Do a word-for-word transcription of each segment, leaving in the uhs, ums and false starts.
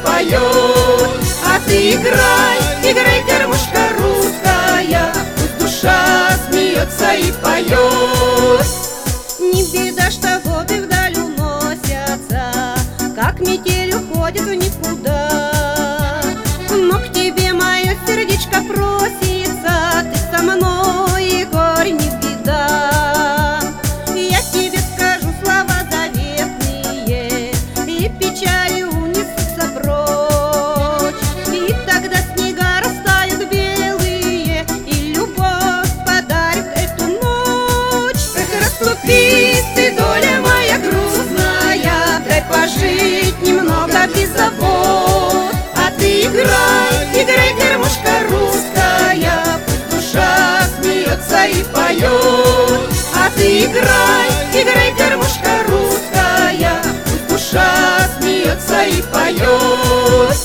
поет. А ты играй, играй, гармошка русская, пусть душа смеется и поет. Не беда, что годы вдаль уносятся, как метель уходит в никуда. Но к тебе мое сердечко просится, ты со мной, и горе не беда. Я тебе скажу слова заветные, и печали унесутся прочь. И тогда снега растают белые, и любовь подарит эту ночь. Эх, расступись ты, доля моя грустная, дай пожить немного без забот. А ты играй, играй, гармошка русская, пусть душа смеется и поет. А ты играй, играй, гармошка русская, пусть душа смеется и поет.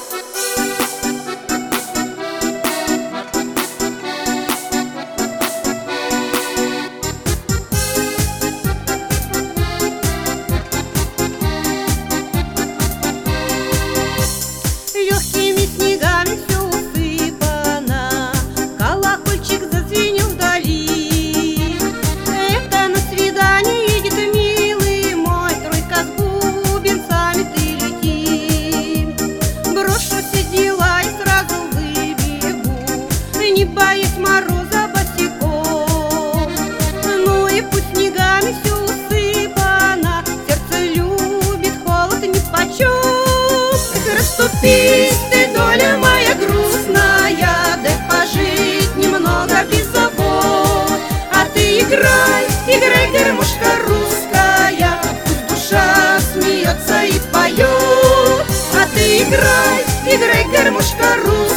Легкими снегами все усыпано, колокольчик зазвенел вдали. Это на свидание едет милый мой, тройка с бубенцами ты лети. Брошу все дела и сразу выбегу, не боюсь мороза босиком. Ну и пусть снегами все усыпано, сердце любит холод нипочем. Расступись ты, доля моя грустная, дай пожить немного без забот. А ты играй, играй, гармошка русская, пусть душа смеется и поет. А ты играй, играй, гармошка русская.